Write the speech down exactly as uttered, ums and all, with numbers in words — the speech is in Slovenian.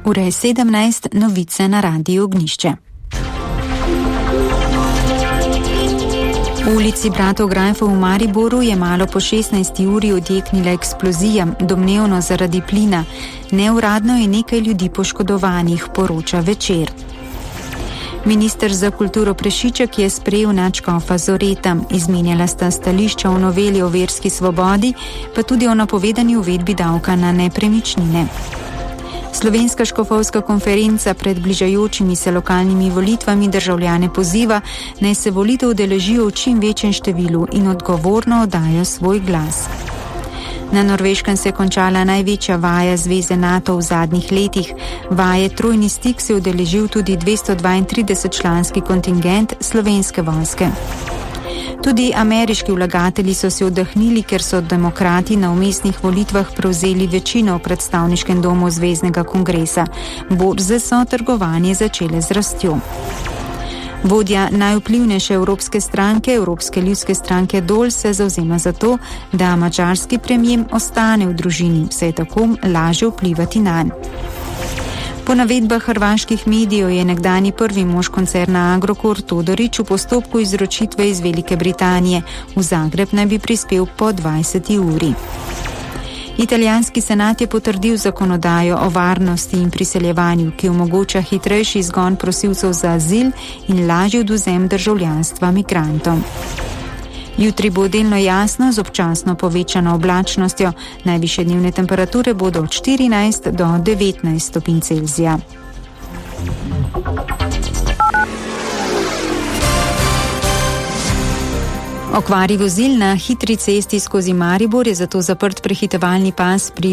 Ura je sedemnajst, novice na Radiu Ognjišče. V ulici bratov Grajfov v Mariboru je malo po šestnajsti uri odjeknila eksplozija, domnevno zaradi plina. Neuradno je nekaj ljudi poškodovanih, poroča Večer. Minister za kulturo Prešiček je sprejel nadškofa Zoreta. Izmenjala sta stališča o noveli o verski svobodi, pa tudi o napovedani uvedbi davka na nepremičnine. Slovenska škofovska konferenca pred bližajočimi se lokalnimi volitvami državljane poziva, naj se volitev udeležijo v čim večjem številu in odgovorno oddajo svoj glas. Na Norveškem se je končala največja vaja Zveze NATO v zadnjih letih. Vaje Trojni stik se je udeležil tudi dvesto dvaintrideset članski kontingent slovenske vojske. Tudi ameriški vlagatelji so se oddahnili, ker so demokrati na vmesnih volitvah prevzeli večino v predstavniškem domu Zveznega kongresa. Borze so trgovanje začele z rastjo. Vodja najvplivnejše evropske stranke, Evropske ljudske stranke Dol, se zavzema za to, da madžarski premijer ostane v družini, saj je tako lažje vplivati nanj. Po navedbah hrvaških medijev je nekdani prvi mož koncerna Agrokor Todorić v postopku izročitve iz Velike Britanije. V Zagreb naj bi prispel po dvajseti uri. Italijanski senat je potrdil zakonodajo o varnosti in priseljevanju, ki omogoča hitrejši izgon prosilcev za azil in lažji odvzem državljanstva migrantom. Jutri bo delno jasno z občasno povečano oblačnostjo. Najvišje dnevne temperature bodo od štirinajst do devetnajst stopinj Celzija. Okvari vozil na hitri cesti skozi Maribor je zato zaprt prehitevalni pas pri